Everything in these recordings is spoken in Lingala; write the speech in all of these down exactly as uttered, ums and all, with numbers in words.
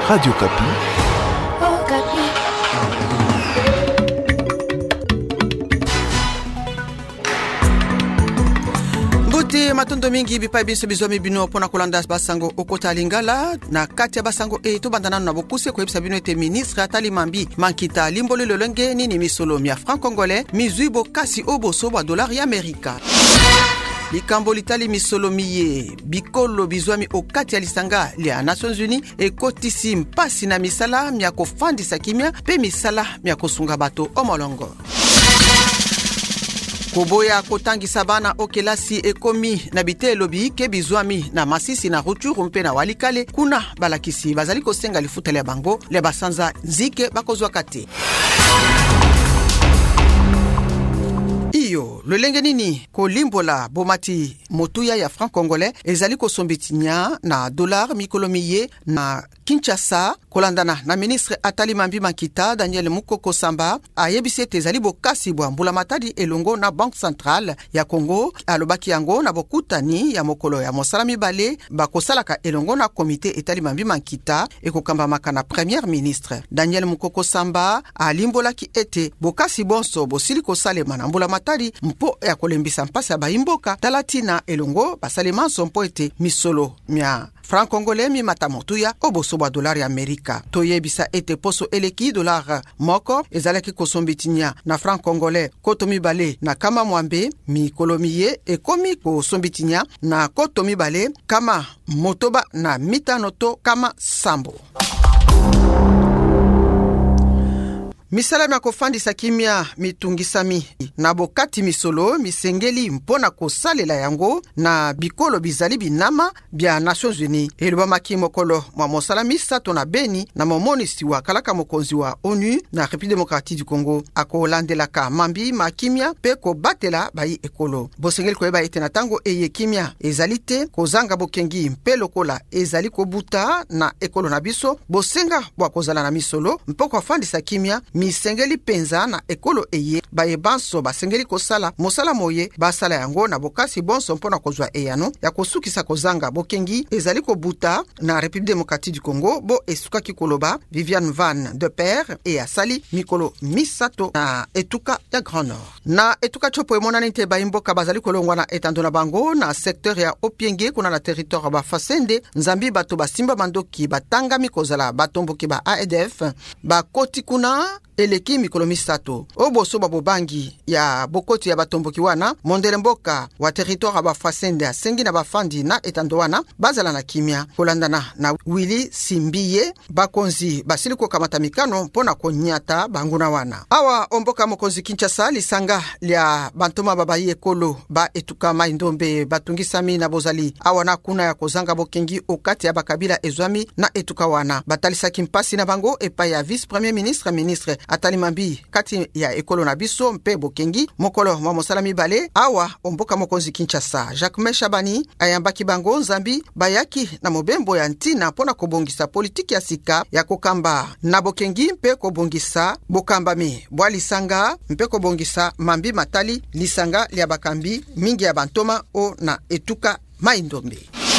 Radio Kapi. Oh, Kapi. Mbuti matondo mingi bipai biso bizomi bino pona kolanda basango okota lingala na kati ya basango e to bandana na bokuse ko yebisa bino ete ministre Atali Mambi Mankita limbolo lolenge nini misolo mia franc congolais mizui bokasi oboso ba dollar ya Amerika. Likambo litali misolo miye bikolo bizwami okati ya lisanga lia Nations Unies ekotisi mpasi na misala mia kofandisa kimia pe misala mia kosunga bato omolongo. Koboya kotangisa bana okelasi ekomi na bitelobi ke bizwami na Masisi na Rutshuru mpe na Walikale kuna balakisi bazali kosenga lifuta le bango le basanza nzike bakozwa kate. Iyo, lolenge nini kolimbola bomati motuya ya franc congolais ezali kosombetinya na dollar mikolomiye na Kinshasa kolandana na ministre Atali Mambi Mankita Daniel Mukoko Samba ayebisi ete ezali bokasi bwa mbula matadi elongo na Banque Centrale ya Congo alobaki yango na bokutani ya mokolo ya mosala mibale bakosalaka elongo na komite Atali Mambi Mankita ekokamba makana premier ministre Daniel Mukoko Samba alimbolaki ete bokasi bonso bosili kosalema na mbula matadi mpo ya kolembisa mpasi ya baimboka talatina elongo basalema mpo ete misolo mia franc congolais mi matamotuya oboso ba dollar ya Amerika. Toyebisa ete poso eleki dollar moko ezalaki kosombitinya na franc congolais koto mibale na kama mwambe mi kolomiye ekomi kosombitinya na koto mibale kama motoba na mitanoto kama sambo. Misala mia kofandisa kimia mitungisami na bokati misolo misengeli mpona kosalela yango na bikolo bizali binama bia Nations Unies. Eluba maki mokolo mwa mosala misato na Beni na momonisi wa kalaka mokonzi wa ONU na République démocratique du Congo ako landelaka Mambi makimia pe ko batela bayi ekolo. Bosengeli koyeba ete na tango eye kimia ezalite kozanga bokengi mpe lokola ezali kobuta na ekolo na biso bosenga bwa kozala na misolo mpoko afandisa kimia misengeli penza na ekolo eye baye banso basengeli kosala mosala moye basala yango na bokasi bonso mpona kozwa eyano ya kosukisa kozanga bokengi ezali kobuta na République démocratique du Congo bo esuka kikoloba Viviane Van de Père e asali mikolo misato na etuka ya Grand Nord. Na etuka chopo emonani te baimboka bazali kolongwa na etando na bango na secteur ya Opienge kuna na territoire ba Fasende nzambi bato basimba mandoki batanga mikozala batomboki ba A D F ba koti kuna eleki mikolo misato oboso babobangi ya bokoti ya batomboki wana mondele mboka wa territoire ba Fasende asengi na bafandi na etando wana bazala na kimia kolandana na Willy Simbiye bakonzi basili ko kamata mikano mpona konyata banguna wana awa omboka mokonzi Kinshasa lisanga lia bantoma babayi ekolo ba etuka maindombe batungisami na bozali awa na kuna ya kozanga bokengi okati ya bakabila ezwami na etuka wana batalisa kimpasi na bango epa ya vice premier ministre ministre Atali Mambi kati ya ekolo na biso mpe bokengi mokolo mwa mosala mibale awa omboka mokonzi Kinshasa Jacques Chabani ayambaki bango nzambi bayaki na mobembo ya ntina pona kobongisa politiki ya sika ya kokamba na bokengi mpe kobongisa bokambami bwa lisanga mpe kobongisa Mambi matali lisanga lia bakambi mingi ya bantoma o na etuka maindombe.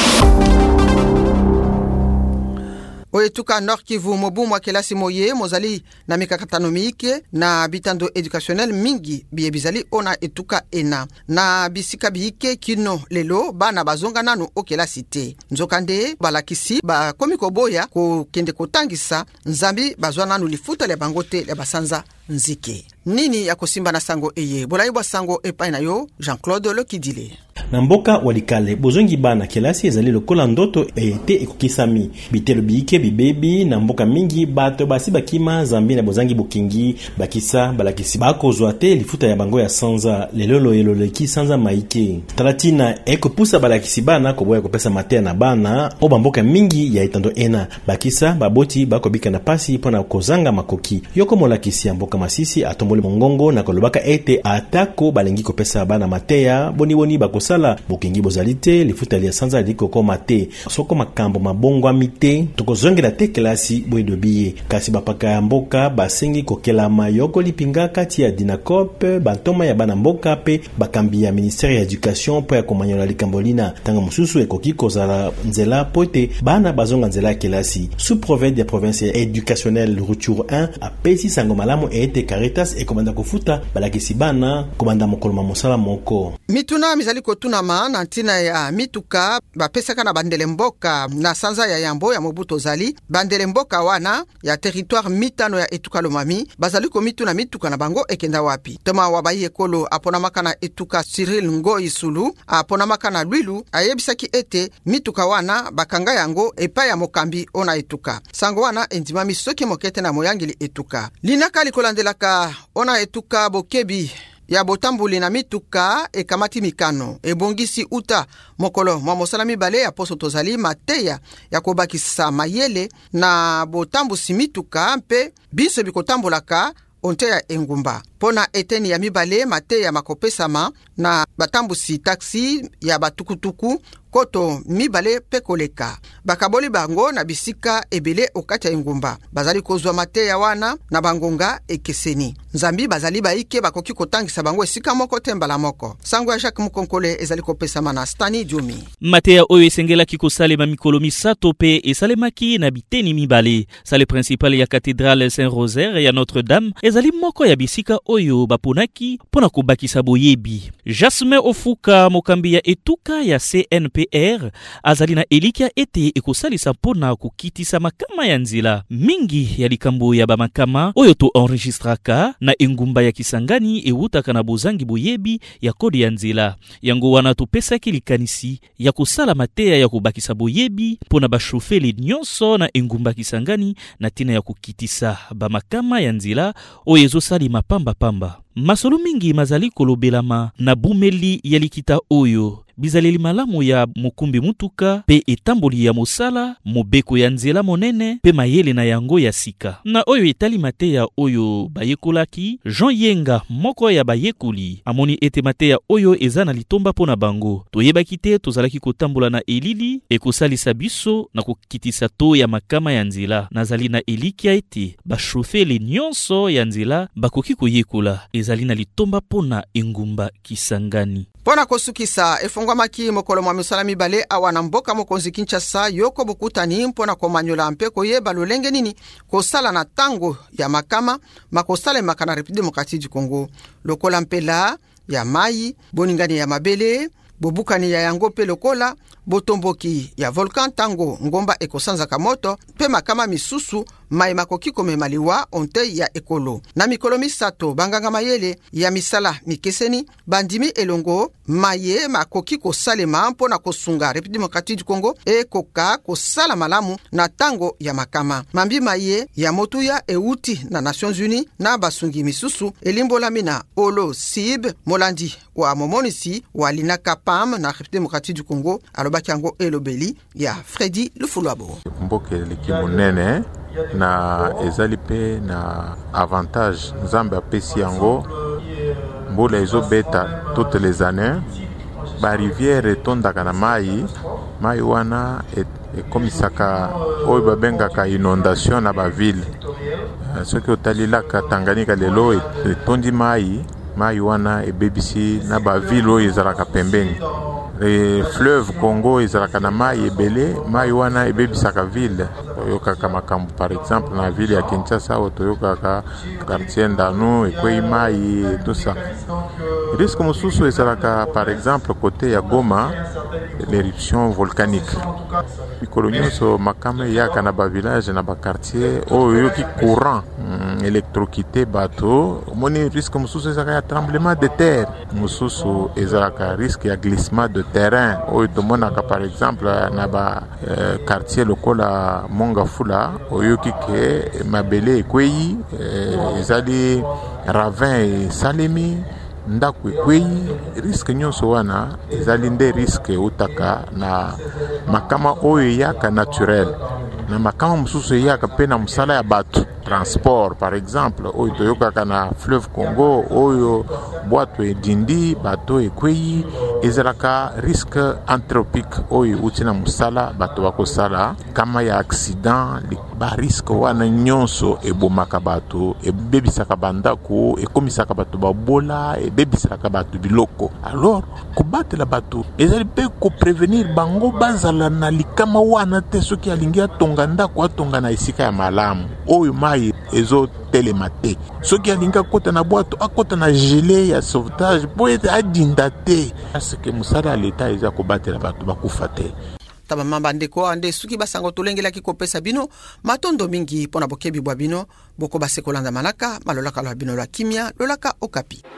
Oetuka Nord Kivu mobu mwa kelasi moye mozali na mikakatano miike na bitando educationnel mingi biye bizali ona etuka ena na bisika biike kino lelo bana bazonga nanu o kelasi te nzokande balakisi ba komiko boya ko kende kotangisa nzambi bazwa nanu lifuta le bangote le basanza nzike nini ya kosimba na sango eye bolaibwa sango epai na yo Jean-Claude Lokidile. Na mboka Walikale bozongi bana kelasi ezali lokola ndoto ete ekokisami bitelo biike bibebi na mboka mingi bato basi bakima zambi na bozangi bokingi bakisa balakisi bakozwa te lifuta ya bango ya sanza lelolo eloleki sanza maike talatina ekopusa balakisi bana koboya kopesa matea na bana o bamboka mingi ya etando ena bakisa baboti bakobika na pasi pona kozanga makoki yoko molakisi ya mboka Masisi atombole mongongo na kolobaka ete atako balengi kopesa bana matea boni boni bakosala mosala bokengi bozali te lifuta lia sanza likokoma te soko makambo mabongwami te tokozongela te kelasi boyedo biye kasi bapaka ya mboka basengi kokelama yoko lipinga kati ya Dinacop bantoma ya bana mboka pe bakambi ya ministère ya éducation po ya komanyola likambolina tanga mususu ekoki kozala nzela pote bana bazonga nzela ya kelasi sous-province ya province éducationnelle Rutshuru un apesi sango malamu ete Caritas ekomanda kofuta balakisi bana komanda mokoloma mosala moko mituna mizali kotunama na ntina ya mituka bapesaka na bandele mboka na sanza ya Yambo ya Mobutu Ozali bandele mboka wana ya territoire mitano ya Etuka Lomami bazali ko mituna mituka na bango ekenda wapi toma wabayi ekolo apona makana Etuka Cyril Ngoi Sulu apona makana Lwilu ayebisaki ete mituka wana bakanga yango epa ya mokambi ona Etuka sango wana endimami soki mokete na moyangili Etuka linaka likolandelaka ona Etuka bokebi ya botambuli na mituka ekamati mikano ebongisi uta mokolo mwa mosala mibale ya poso tozali mateya ya kobakisa mayele na botambusi mituka mpe biso bikotambulaka onte ya engumba pona eteni ya mibale mateya makopesama na batambusi taxi ya batukutuku koto mibale pekoleka bakaboli bango na bisika ebele okati ya engumba bazali kozwa mateya wana na bangonga ekeseni nzambi bazali baike bakoki kotangisa bango esika moko tembala moko sango ya Jacques Mukonkole ezali kopesama na Stani Diomi mateya oyo esengelaki kosalema mikolo misato pe esalemaki na biteni mibale sale principale ya cathédrale Saint-Rosaire ya Notre-Dame ezali moko ya bisika oyo baponaki pona kobakisa boyebi Jasme Ofuka mokambi ya Etuka ya C N P R azali na elikia ete ekosalisa pona kukitisa makama ya nzela mingi ya likambo ya bamakama oyo to enregistraka na engumba ya Kisangani ewutaka na bozangi boyebi ya kode ya nzela yango wana topesaki likanisi ya kusala mateya ya kubakisa boyebi pona bashofeli nyonso na engumba Kisangani na tina ya kukitisa bamakama ya nzela oyo ezosali mapamba pamba masolo mingi mazali kolobelama na bumeli ya likita oyo bizaleli malamu ya mukumbi mutuka pe etamboli ya mosala mobeko ya nzela monene pe mayele na yango ya sika na oyo etali mateya oyo bayekolaki Jean Yenga moko ya bayekoli amoni ete mateya oyo eza na litomba pona bango toyebaki te tozalaki kotambola na elili ekosalisa biso na kokitisa to ya makama ya nzela nazali na elikia ete bashofeli nyonso ya nzela bakoki koyekola ezali na litomba pona engumba Kisangani pona kosukisa efongwamaki mokolo mwa misala mibale awana mboka mokonzi Kinshasa yoko bokutani mpona komanyola mpe koyeba lolenge nini kosala na tango ya makama makosala makana République démocratique du Congo lokola mpela ya mai boningani ya mabele bobukani ya yango pe lokola botomboki ya volcan tango ngomba ekosanzaka moto pe makama misusu mai makoki komemaliwa onte ya ekolo na mikolo misato banganga mayele ya misala mikeseni bandimi elongo maye makoki kosalema mpona kosunga République démocratique du Congo ekoka kosala malamu na tango ya makama mambi maye ya motuya euti na Nations Unies na basungi misusu elimbolami na Olo Sib Molandi wa momonisi wa linaka P A M na République démocratique du Congo alobaki yango elobeli ya Freddy Lufulwabo mboke likimunene na ezali pe na avantage nzambe apesi yango mbula ezobeta toutes les années ba rivière etondaka na mai mai wana ekomisaka oyo babengaka inondation na ba ville soki otalilaka Tanganyika lelo etondi mai mai wana ebebisi na ba ville oyo ezalaka pembeni le fleuve Congo ezalaka na mai ebele mai wana ebebisaka ville toyokaka makambo par exemple na ville ya Kinshasa o toyokaka quartier Ndanu ekwei mai tout ça risque mosusu ezalaka par exemple côté ya Goma l'éruption volcanique mikolo nyonso makame yaka na ba village na ba quartier oyo yoki courant mm, électrocuté bato moni risque mosusu ezalaka ya tremblement de terre mosusu ezalaka risque ya glissement de terrain oyo tomonaka par exemple na ba euh, quartier lokola Mongafula oyoki ke mabele ekwei euh, ezali ravin esalemi ndako ekwei risque nyonso wana ezali nde risque utaka na makama oyo yaka naturel na makama mosusu yaka pe na mosala ya bato transport par exemple oyo toyokaka na fleuve Congo oyo bwato edindi bato ekwei ezalaka risque anthropique oyo utina musala bato bakosala kama ya accident ba risque wana nyonso ebomaka bato ebebisaka bandako ekomisaka bato babola ebebisaka bato biloko. Alors kobatela bato ezali pe ko prevenir bango bazala na likama wana te soki alingi atonga ndako atonga na esika ya malamu oyo mai ezo telemate soki alingi akota na bwato akota na gilet ya sauvetage po ete adinda te parce que musala ya leta eza kobatela bato bakufa te. Taba mamba ndeko ande suki basango tolengelaki kopesa bino matondo mingi pona bokebi bwa bino boko basekolanda manaka malolaka la bino la kimia lolaka okapi.